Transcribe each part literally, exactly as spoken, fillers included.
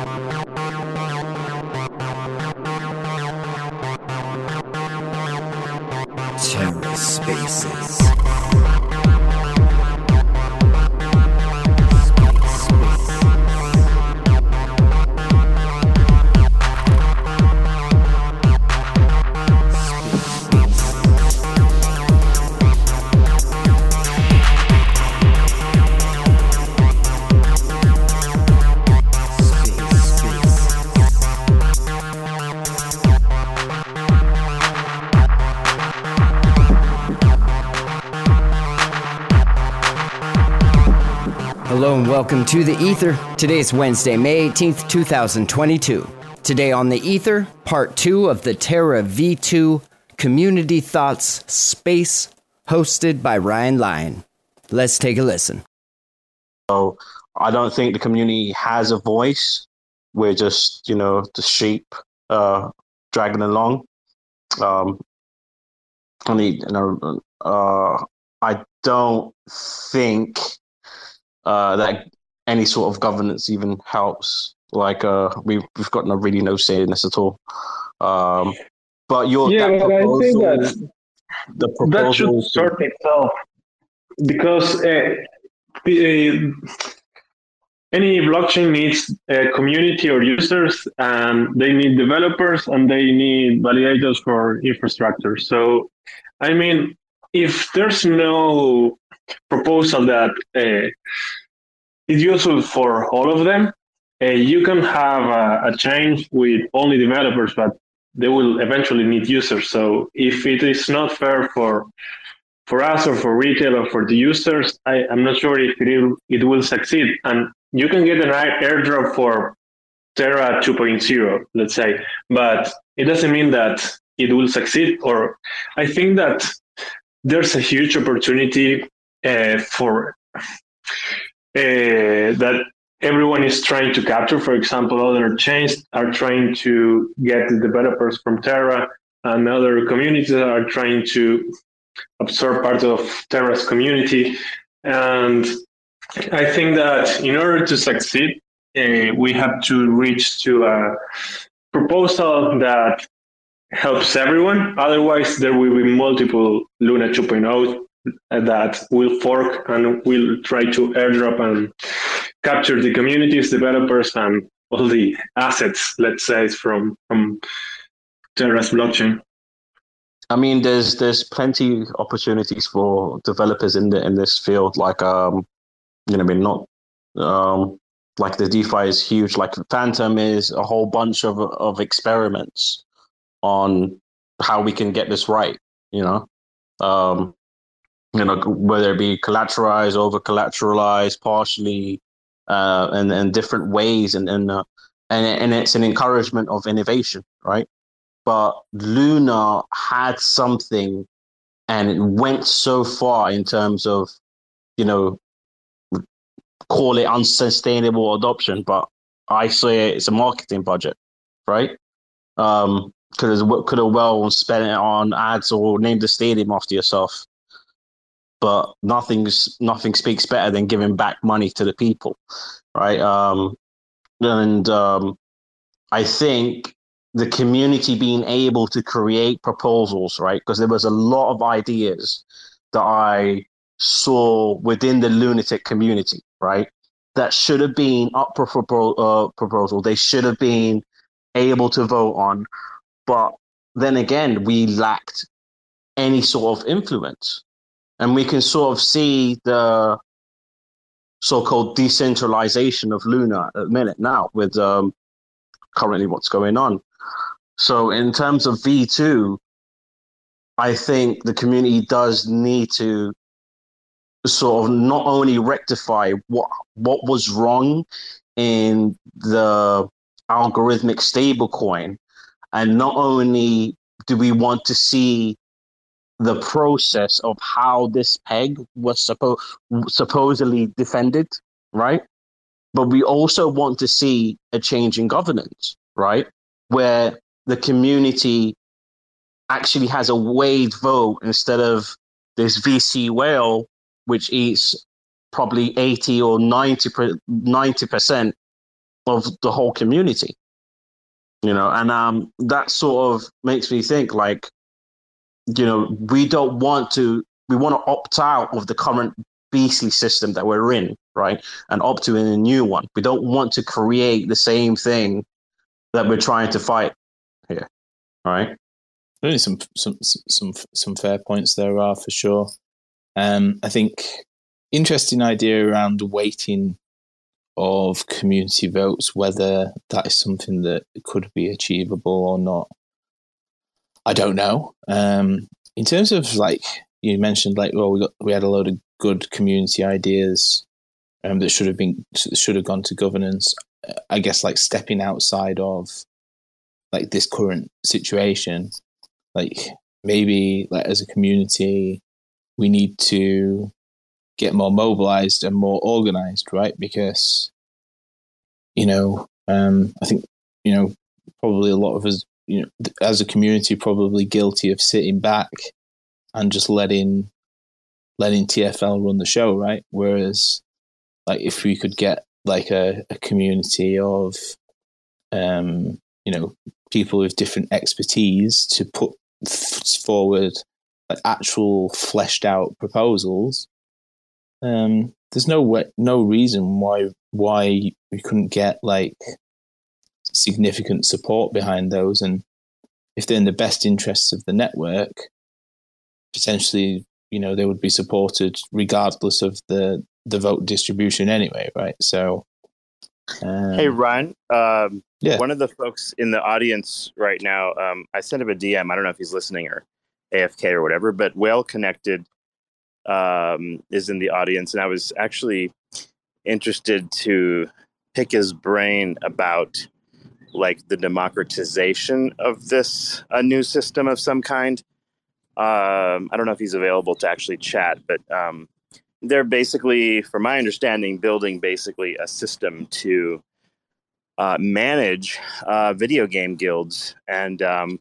TerraSpaces. Hello and welcome to The Ether. Today is Wednesday, May eighteenth, twenty twenty-two. Today on The Ether, part two of the Terra V two Community Thoughts Space, hosted by Ryan Lyon. Let's take a listen. So I don't think the community has a voice. We're just, you know, the sheep uh, dragging along. Um, I need, you know, uh, I don't think uh, that any sort of governance even helps. Like, uh, we, we've got no really no say in this at all. Um, but your yeah, that but proposal, I think that the proposal that should sort itself because uh, the, uh, any blockchain needs a community or users, and they need developers, and they need validators for infrastructure. So, I mean, if there's no proposal that uh, is useful for all of them, uh, you can have a, a change with only developers, but they will eventually need users. So if it is not fair for for us or for retail or for the users, I, I'm not sure if it will, it will succeed. And you can get an airdrop for Terra two point oh, let's say, but it doesn't mean that it will succeed. Or I think that there's a huge opportunity uh, for uh, that everyone is trying to capture. For example, other chains are trying to get the developers from Terra, and other communities are trying to absorb part of Terra's community. And I think that in order to succeed, uh, we have to reach to a proposal that helps everyone. Otherwise, there will be multiple Luna two point oh that will fork and will try to airdrop and capture the communities, developers, and all the assets, let's say, from from Terra's blockchain. I mean, there's there's plenty opportunities for developers in the in this field. Like, um, you know, I mean, not um, like the DeFi is huge. Like Phantom is a whole bunch of of experiments on how we can get this right. You know, um, you know, whether it be collateralized, over collateralized, partially, uh, and and different ways, and and uh, and and it's an encouragement of innovation, right? But Luna had something, and it went so far in terms of, you know, call it unsustainable adoption, but I say it's a marketing budget, right? Um, could have could have well spent it on ads or named the stadium after yourself. But nothing's nothing speaks better than giving back money to the people, right? Um, and um, I think the community being able to create proposals, right? Because there was a lot of ideas that I saw within the lunatic community, right? That should have been up for uh, proposal. They should have been able to vote on. But then again, we lacked any sort of influence. And we can sort of see the so-called decentralization of Luna at the minute now with um, currently what's going on. So in terms of V two, I think the community does need to sort of not only rectify what what was wrong in the algorithmic stablecoin, and not only do we want to see the process of how this peg was suppo- supposedly defended, right? But we also want to see a change in governance, right? Where the community actually has a weighed vote instead of this V C whale, which eats probably eighty or ninety percent of the whole community. You know, and um, that sort of makes me think like, you know, we don't want to, we want to opt out of the current beastly system that we're in, right? And opt to in a new one. We don't want to create the same thing that we're trying to fight here, right? Really, some some some some fair points there are for sure. Um, I think interesting idea around weighting of community votes, whether that is something that could be achievable or not. I don't know. Um, in terms of like you mentioned, like well, we got we had a load of good community ideas um, that should have been should have gone to governance. I guess like stepping outside of like this current situation, like maybe like as a community, we need to get more mobilized and more organized, right? Because you know, um, I think you know probably a lot of us, you know, as a community, probably guilty of sitting back and just letting letting T F L run the show, right? Whereas, like, if we could get like a, a community of, um, you know, people with different expertise to put f- forward like actual fleshed out proposals, um, there's no way, no reason why why we couldn't get like significant support behind those, and if they're in the best interests of the network, potentially, you know, they would be supported regardless of the the vote distribution anyway, right? So, um, hey Ryan, um, yeah, one of the folks in the audience right now, um, I sent him a D M. I don't know if he's listening or A F K or whatever, but Well Connected um, is in the audience, and I was actually interested to pick his brain about like the democratization of this a new system of some kind. Um, I don't know if he's available to actually chat, but um, they're basically, from my understanding, building basically a system to uh, manage uh, video game guilds, and um,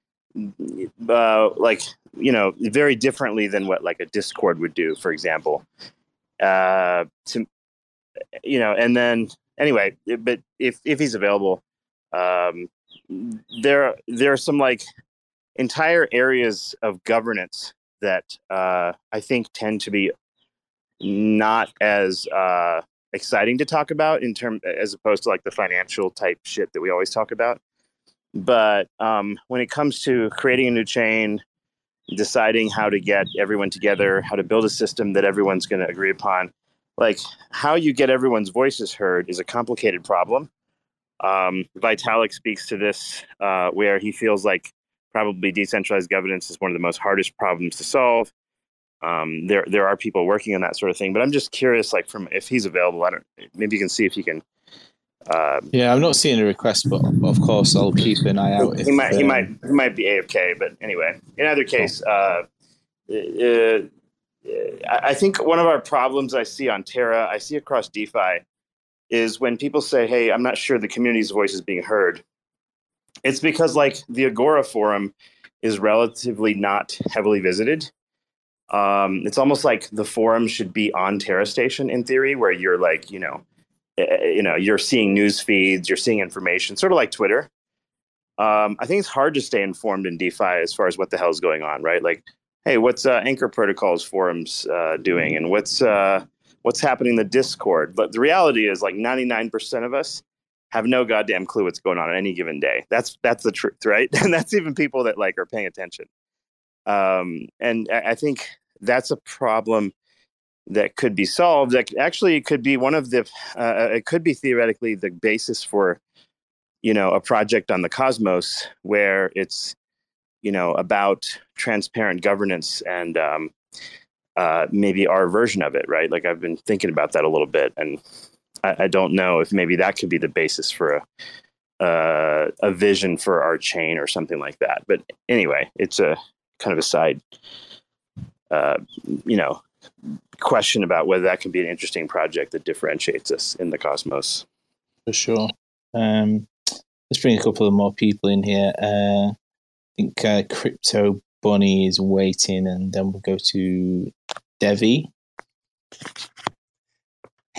uh, like, you know, very differently than what like a Discord would do, for example. Uh, to you know, and then anyway, but if if he's available, um, there there are some like entire areas of governance that uh, I think tend to be not as uh, exciting to talk about in term as opposed to like the financial type shit that we always talk about. But um, when it comes to creating a new chain, deciding how to get everyone together, how to build a system that everyone's going to agree upon, like how you get everyone's voices heard is a complicated problem. Um, Vitalik speaks to this uh, where he feels like probably decentralized governance is one of the most hardest problems to solve. Um, there, there are people working on that sort of thing, but I'm just curious, like, from if he's available, I don't. Maybe you can see if he can. Uh, yeah, I'm not seeing a request, but of course I'll keep an eye out. He If, might, he um, might, he might be A F K, but anyway, in either case, uh, uh, I think one of our problems I see on Terra, I see across DeFi, is when people say, "Hey, I'm not sure the community's voice is being heard." It's because like the Agora forum is relatively not heavily visited. Um, it's almost like the forum should be on Terra Station in theory, where you're like, you know, uh, you know, you're seeing news feeds, you're seeing information, sort of like Twitter. Um, I think it's hard to stay informed in DeFi as far as what the hell is going on, right? Like, hey, what's uh, Anchor Protocol's forums uh, doing, and what's uh, what's happening in the Discord? But the reality is, like, ninety-nine percent of us have no goddamn clue what's going on on any given day. That's that's the truth, right? And that's even people that like are paying attention. Um, and I, I think that's a problem that could be solved. That actually could be one of the. Uh, it could be theoretically the basis for, you know, a project on the Cosmos where it's, you know, about transparent governance and um, uh, maybe our version of it, right? Like I've been thinking about that a little bit, and I, I don't know if maybe that could be the basis for a uh, a vision for our chain or something like that. But anyway, it's a kind of a side, uh, you know, question about whether that can be an interesting project that differentiates us in the Cosmos. For sure. Um, let's bring a couple of more people in here. Uh, I think uh, Crypto Bunny is waiting, and then we'll go to Devi.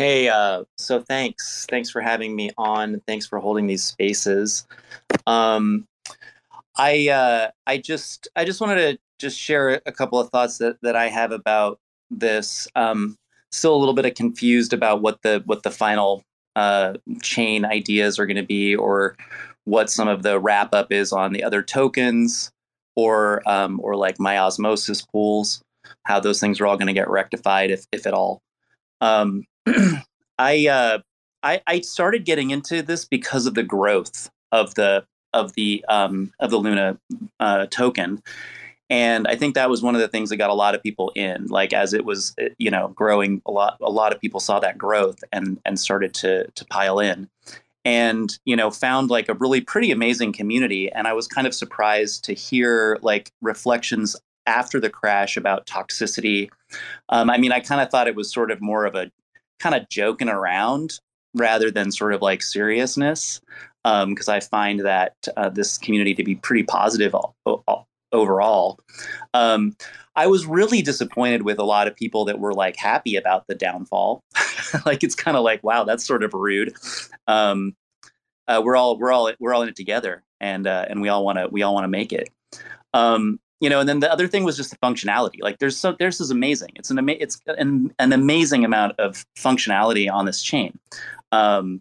Hey, uh, so thanks. Thanks for having me on. Thanks for holding these spaces. Um, I uh, I just I just wanted to just share a couple of thoughts that, that I have about this. Um, still a little bit of confused about what the what the final uh, chain ideas are going to be, or what some of the wrap up is on the other tokens, or um, or like my osmosis pools, how those things are all going to get rectified, if if at all. Um, I, uh, I I started getting into this because of the growth of the of the um, of the Luna uh, token, and I think that was one of the things that got a lot of people in. Like as it was, you know, growing a lot, a lot of people saw that growth and and started to to pile in, and you know, found like a really pretty amazing community. And I was kind of surprised to hear like reflections after the crash about toxicity. Um, I mean, I kind of thought it was sort of more of a kind of joking around rather than sort of like seriousness, because um, I find that uh, this community to be pretty positive o- o- overall. Um, I was really disappointed with a lot of people that were like happy about the downfall. Like it's kind of like, wow, that's sort of rude. Um, uh, we're all we're all we're all in it together, and uh, and we all want to we all want to make it. Um, You know, and then the other thing was just the functionality. Like, there's so there's is amazing. It's an ama- it's an, an amazing amount of functionality on this chain. Um,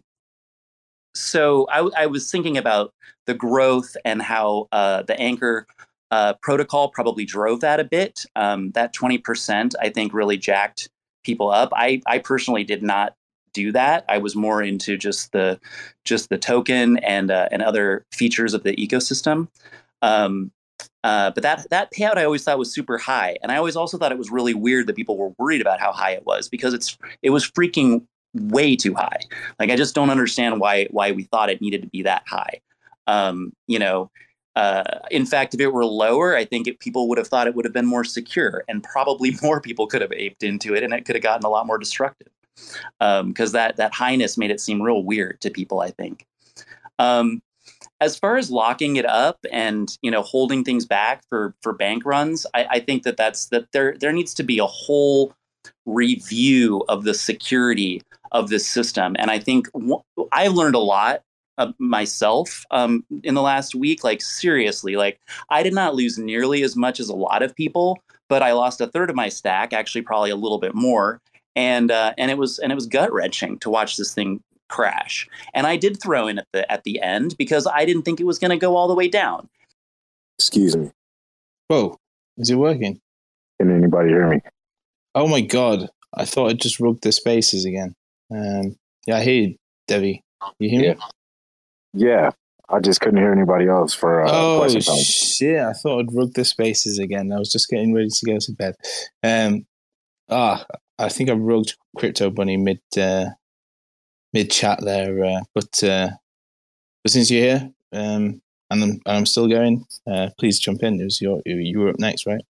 so I, I was thinking about the growth and how uh, the Anchor uh, protocol probably drove that a bit. Um, that twenty percent, I think, really jacked people up. I I personally did not do that. I was more into just the just the token and uh, and other features of the ecosystem. Um, Uh, but that that payout I always thought was super high, and I always also thought it was really weird that people were worried about how high it was, because it's it was freaking way too high. Like I just don't understand why why we thought it needed to be that high. Um, you know, uh, in fact, if it were lower, I think it, people would have thought it would have been more secure, and probably more people could have aped into it, and it could have gotten a lot more destructive. Because um, that that highness made it seem real weird to people, I think. Um, As far as locking it up and, you know, holding things back for, for bank runs, I, I think that that's that there there needs to be a whole review of the security of this system. And I think w- I've learned a lot of myself um, in the last week. Like, seriously, like I did not lose nearly as much as a lot of people, but I lost a third of my stack, actually probably a little bit more. And uh, and it was and it was gut wrenching to watch this thing crash. And I did throw in at the at the end because I didn't think it was going to go all the way down. Excuse me. Whoa, is it working? Can anybody hear me? Oh my god, I thought I just rugged the spaces again. Um, yeah, I hear you, Debbie. You hear yeah. me? Yeah, I just couldn't hear anybody else for uh, oh, quite some time. shit, I thought I'd rugged the spaces again. I was just getting ready to go to bed. Um, ah, I think I rugged Crypto Bunny mid... Uh, mid chat there, uh, but uh, but since you're here um, and I'm and I'm still going, uh, please jump in. It was your you were up next, right?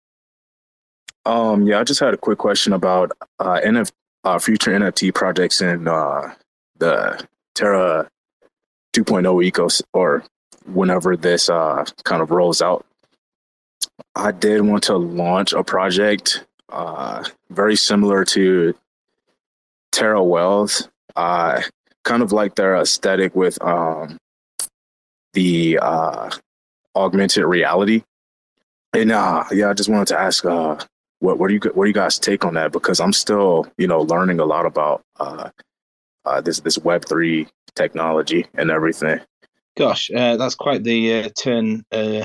Um, yeah, I just had a quick question about uh, N F uh, future N F T projects in uh, the Terra two point oh ecosystem, or whenever this uh, kind of rolls out. I did want to launch a project uh, very similar to Terra Wealth. Uh, kind of like their aesthetic with um, the uh, augmented reality. And uh, yeah, I just wanted to ask, uh, what what do you what do you guys take on that? Because I'm still, you know, learning a lot about uh, uh, this this Web three technology and everything. Gosh, uh, that's quite the uh, turn. Uh,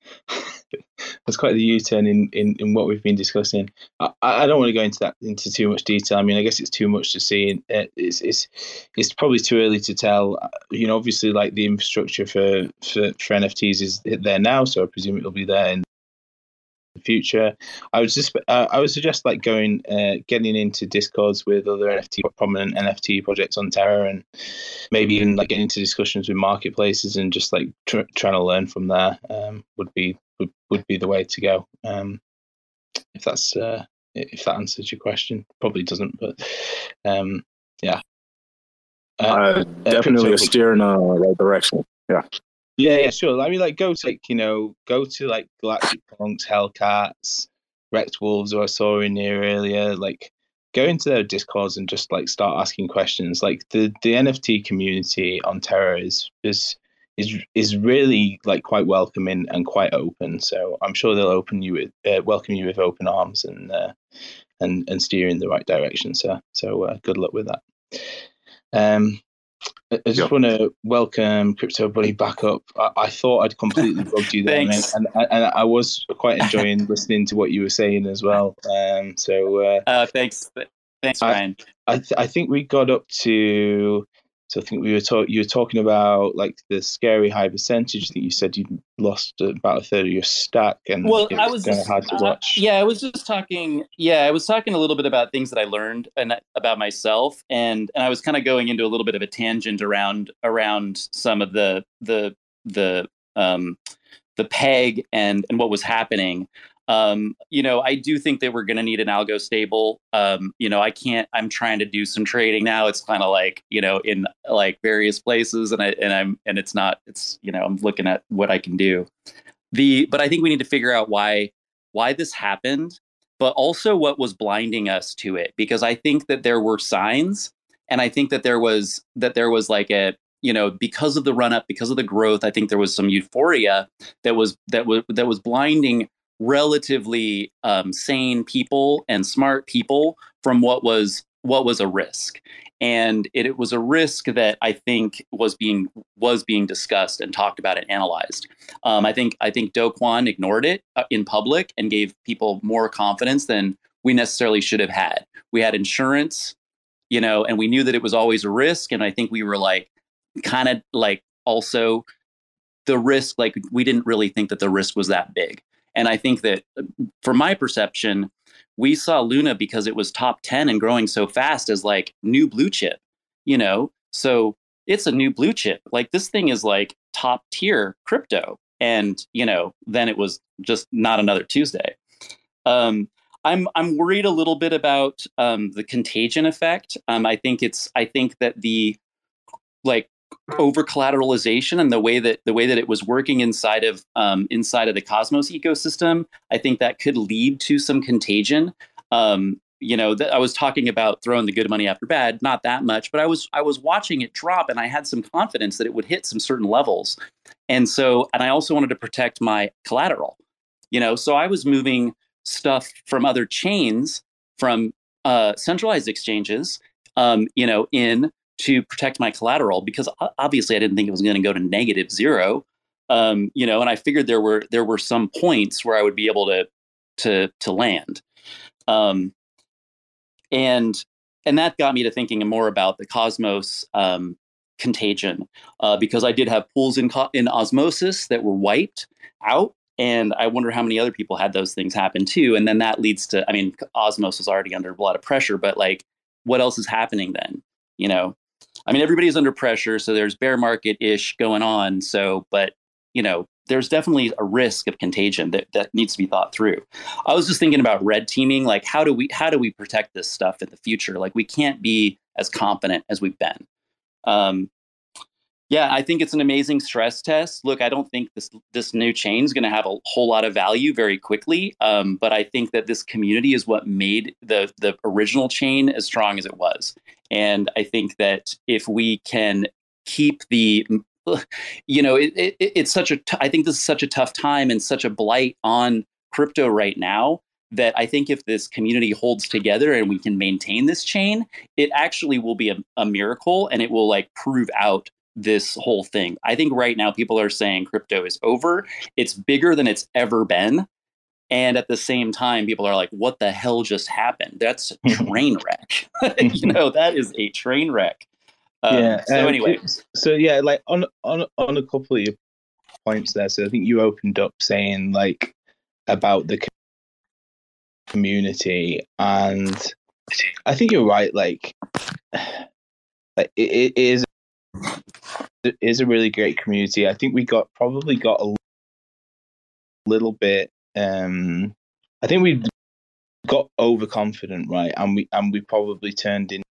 that's quite the U-turn in, in, in what we've been discussing. I, I don't want to go into that into too much detail. I mean, I guess it's too much to see. It's it's it's probably too early to tell. You know, obviously, like the infrastructure for for, for N F Ts is there now, so I presume it'll be there in the future. I would just uh, I would suggest like going uh, getting into Discords with other N F T prominent N F T projects on Terra, and maybe even like getting into discussions with marketplaces and just like tr- trying to learn from there um, would be would, would be the way to go. Um, if that's uh, if that answers your question, probably doesn't, but um, yeah. Uh, uh, definitely uh, a steer in the right direction. Yeah. Yeah, yeah, sure. I mean, like, go to, you know, go to, like, Galactic Punks, Hellcats, Wrecked Wolves, who I saw in here earlier. Like, go into their discords and just like start asking questions. Like the the N F T community on Terra is is is is really like quite welcoming and quite open. So I'm sure they'll open you with uh, welcome you with open arms and uh, and and steer in the right direction. So so uh, good luck with that. Um, I just yep. want to welcome Crypto Bunny back up. I, I thought I'd completely bugged you there, and, and, and I was quite enjoying listening to what you were saying as well. Um, so uh, uh, thanks, thanks, Ryan. I I, th- I think we got up to. So I think we were talking. You were talking about like the scary high percentage. I think you said you lost about a third of your stack, and well, it was, I was kind of just, hard to watch. Uh, yeah, I was just talking. Yeah, I was talking a little bit about things that I learned and about myself, and and I was kind of going into a little bit of a tangent around around some of the the the um the peg and and what was happening. Um, you know, I do think that we're going to need an algo stable. Um, you know, I can't, I'm trying to do some trading now. It's kind of like, you know, in like various places and I, and I'm, and it's not, it's, you know, I'm looking at what I can do. The, but I think we need to figure out why, why this happened, but also what was blinding us to it, because I think that there were signs and I think that there was, that there was like a, you know, because of the run up, because of the growth, I think there was some euphoria that was, that was, that was blinding relatively um, sane people and smart people from what was what was a risk, and it, it was a risk that I think was being was being discussed and talked about and analyzed. Um, I think I think Do Kwon ignored it uh, in public and gave people more confidence than we necessarily should have had. We had insurance, you know, and we knew that it was always a risk, and I think we were like kind of like also the risk, like we didn't really think that the risk was that big. And I think that from my perception, we saw Luna because it was top ten and growing so fast as like new blue chip, you know, so it's a new blue chip. Like this thing is like top tier crypto. And, you know, then it was just not another Tuesday. Um, I'm I'm worried a little bit about um, the contagion effect. Um, I think it's I think that the like over collateralization and the way that the way that it was working inside of um, inside of the Cosmos ecosystem, I think that could lead to some contagion. Um, you know, th- I was talking about throwing the good money after bad, not that much, but I was I was watching it drop, and I had some confidence that it would hit some certain levels, and so and I also wanted to protect my collateral. You know, so I was moving stuff from other chains, from uh, centralized exchanges, um, you know, in. to protect my collateral, because obviously I didn't think it was going to go to negative zero, um, you know, and I figured there were there were some points where I would be able to to to land, um, and and that got me to thinking more about the Cosmos um, contagion, uh, because I did have pools in in Osmosis that were wiped out, and I wonder how many other people had those things happen too, and then that leads to, I mean, Osmos was already under a lot of pressure, but like, what else is happening then, you know? I mean, everybody's under pressure, so there's bear market-ish going on. So, but, you know, there's definitely a risk of contagion that, that needs to be thought through. I was just thinking about red teaming, like how do we how do we protect this stuff in the future? Like we can't be as confident as we've been. Um, yeah, I think it's an amazing stress test. Look, I don't think this this new chain is going to have a whole lot of value very quickly, um, but I think that this community is what made the the original chain as strong as it was. And I think that if we can keep the, you know, it, it, it's such a, t- I think this is such a tough time and such a blight on crypto right now that I think if this community holds together and we can maintain this chain, it actually will be a, a miracle, and it will like prove out this whole thing. I think right now people are saying crypto is over. It's bigger than it's ever been. And at the same time, people are like, what the hell just happened? That's a train wreck. You know, that is a train wreck. Um, yeah. So um, anyway. So yeah, like on, on, on a couple of your points there. So I think you opened up saying like about the community, and I think you're right. Like, like it, it is, it is a really great community. I think we got probably got a little bit, um, I think we got overconfident, right? And we and we probably turned in,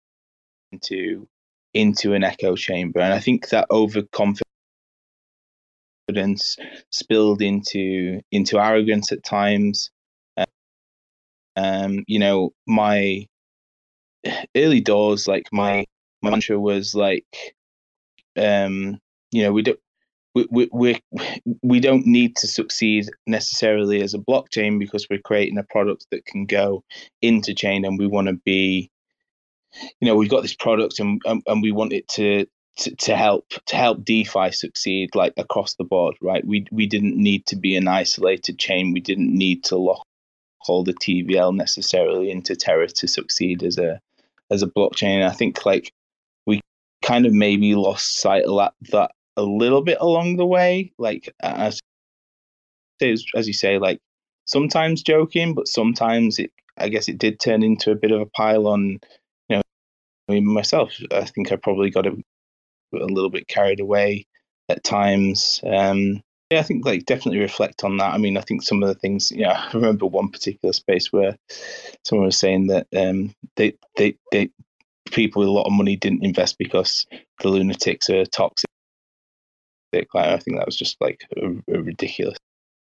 into into an echo chamber. And I think that overconfidence spilled into into arrogance at times. Um, you know, my early doors, like my, my mantra was like, um, you know, we don't. We, we, we, we don't need to succeed necessarily as a blockchain because we're creating a product that can go into chain, and we want to be, you know, we've got this product and and, and we want it to, to to help to help DeFi succeed like across the board, right? We we didn't need to be an isolated chain. We didn't need to lock all the T V L necessarily into Terra to succeed as a as a blockchain. I think like we kind of maybe lost sight of that, that a little bit along the way, like as as you say, like sometimes joking, but sometimes it, I guess it did turn into a bit of a pile on. You know, I mean, myself, I think I probably got a, a little bit carried away at times. Um, yeah, I think like definitely reflect on that. I mean, I think some of the things, yeah, you know, I remember one particular space where someone was saying that um, they they they people with a lot of money didn't invest because the lunatics are toxic. I think that was just like a, a ridiculous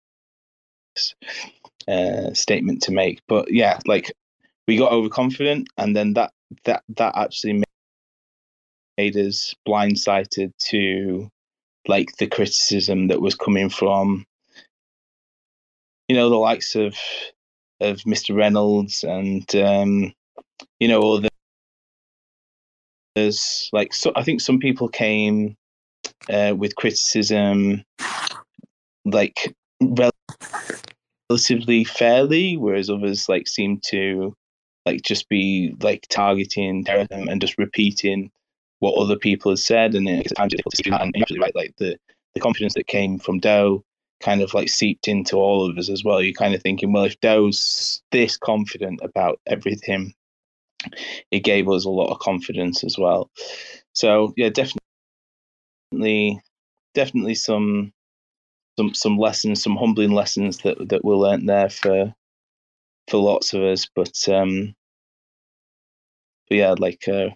uh, statement to make. But yeah, like we got overconfident, and then that that that actually made, made us blindsided to like the criticism that was coming from, you know, the likes of of Mister Reynolds and um, you know, all the there's like so I think some people came uh, with criticism like rel- relatively fairly, whereas others like seem to like just be like targeting Terra and just repeating what other people have said, and then it's time to see that. And you're absolutely right, like the the confidence that came from Doe kind of like seeped into all of us as well. You're kind of thinking, well, if Doe's this confident about everything, it gave us a lot of confidence as well. So yeah, definitely, definitely some some some lessons, some humbling lessons that that were learnt there for for lots of us. But um, but yeah, like uh,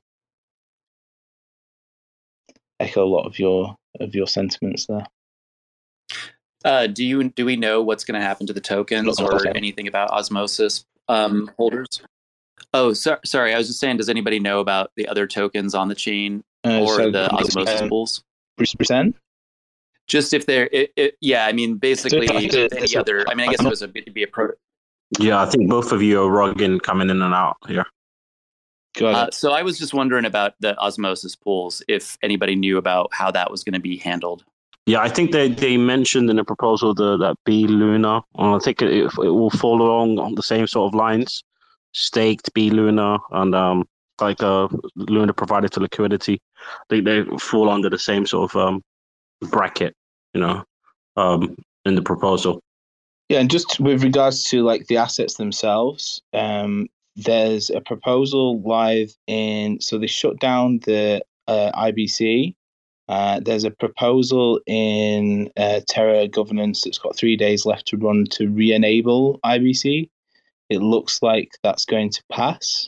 echo a lot of your of your sentiments there. Uh, do you do we know what's going to happen to the tokens or anything about Osmosis um, holders? Oh, so, sorry. I was just saying, does anybody know about the other tokens on the chain uh, or so the Osmosis uh, pools? Percent? Just if they're, it, it, yeah. I mean, basically, any other. I mean, I guess it was a it'd be a pro. Yeah, I think both of you are rugging coming in and out here. Uh, so I was just wondering about the Osmosis pools. If anybody knew about how that was going to be handled. Yeah, I think they, they mentioned in the proposal the, that B Luna. I think it, it will follow along on the same sort of lines. Staked B Luna and um like uh Luna provided to liquidity. I think they fall under the same sort of um bracket, you know, um in the proposal. Yeah, and just with regards to like the assets themselves, um there's a proposal live in, so they shut down the uh, I B C. Uh, there's a proposal in uh, Terra governance that's got three days left to run to re-enable I B C. It looks like that's going to pass.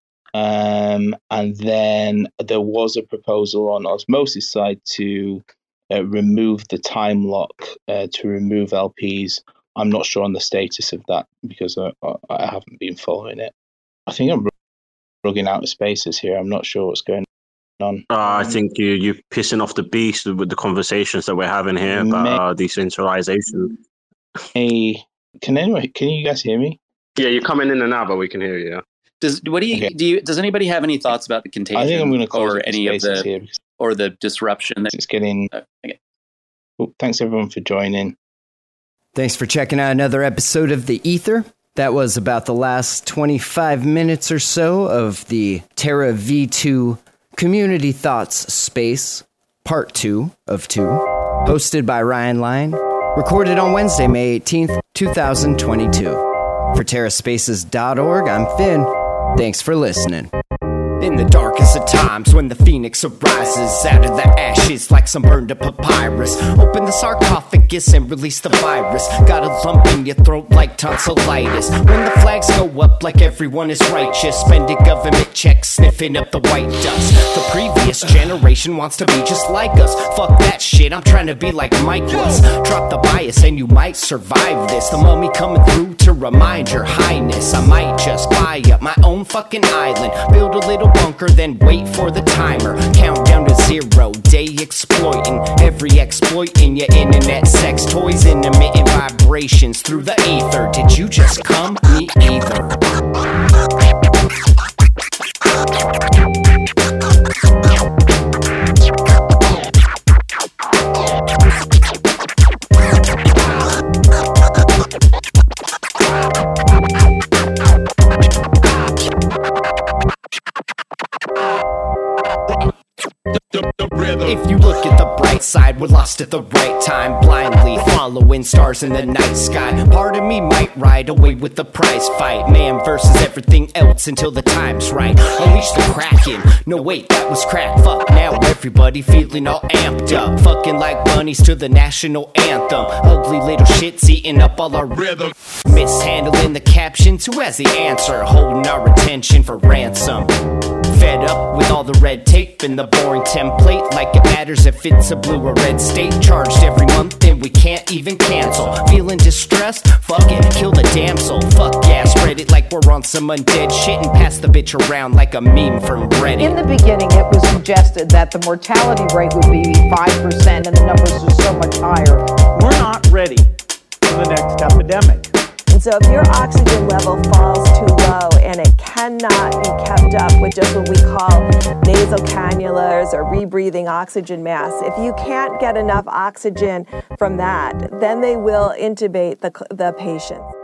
Um, and then there was a proposal on Osmosis side to uh, remove the time lock, uh, to remove L Ps. I'm not sure on the status of that because I, I haven't been following it. I think I'm rugging out of spaces here. I'm not sure what's going on. Uh, I think you, you're pissing off the beast with the conversations that we're having here about May- uh, decentralization. Hey, can anyone, can you guys hear me? Yeah, you're coming in and out, but we can hear you. Yeah. Does what do you okay. do? You, does anybody have any thoughts about the contagion? I think I'm going to close or any of the here or the disruption that it's getting. Uh, okay. Well, thanks everyone for joining. Thanks for checking out another episode of The Ether. That was about the last twenty-five minutes or so of the Terra V two Community Thoughts Space, Part two of two, hosted by Ryan Lyon, recorded on Wednesday, May eighteenth, twenty twenty-two. For Terra Spaces dot org, I'm Finn. Thanks for listening. In the darkest of times, when the phoenix arises out of the ashes like some burned up papyrus, open the sarcophagus and release the virus. Got a lump in your throat like tonsillitis. When the flags go up like everyone is righteous, spending government checks, sniffing up the white dust. The previous generation wants to be just like us. Fuck that shit. it, I'm trying to be like Mike was. Drop the bias and you might survive this. The mummy coming through to remind your highness. I might just buy up my own fucking island, build a little bunker, then wait for the timer. Count down to zero, day exploiting every exploit in your internet sex toys, intermittent vibrations through the ether. Did you just come? Me either. If you look at the bright side, we're lost at the right time, blindly following stars in the night sky. Part of me might ride away with the prize fight, man versus everything else until the time's right. Unleash the Kraken. No wait, that was crack. Fuck now, everybody feeling all amped up, fucking like bunnies to the national anthem. Ugly little shits eating up all our rhythm, mishandling the captions. Who has the answer? Holding our attention for ransom. Fed up with all the red tape and the boring template, like it matters if it's a blue or red state. Charged every month and we can't even cancel. Feeling distressed? Fuck it, kill the damsel. Fuck yeah, spread it like we're on some undead shit and pass the bitch around like a meme from Reddit. In the beginning, it was suggested that the mortality rate would be five percent and the numbers are so much higher. We're not ready for the next epidemic. And so if your oxygen level falls too low and it cannot be kept up with just what we call nasal cannulas or rebreathing oxygen masks, if you can't get enough oxygen from that, then they will intubate the, the patient.